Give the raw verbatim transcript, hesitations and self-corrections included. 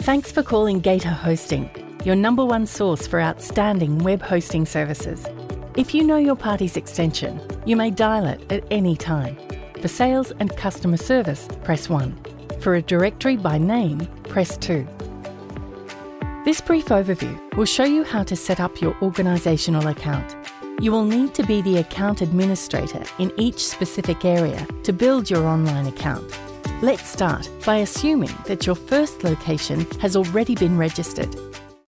Thanks for calling Gator Hosting, your number one source for outstanding web hosting services. If you know your party's extension, you may dial it at any time. For sales and customer service, press one. For a directory by name, press two. This brief overview will show you how to set up your organisational account. You will need to be the account administrator in each specific area to build your online account. Let's start by assuming that your first location has already been registered.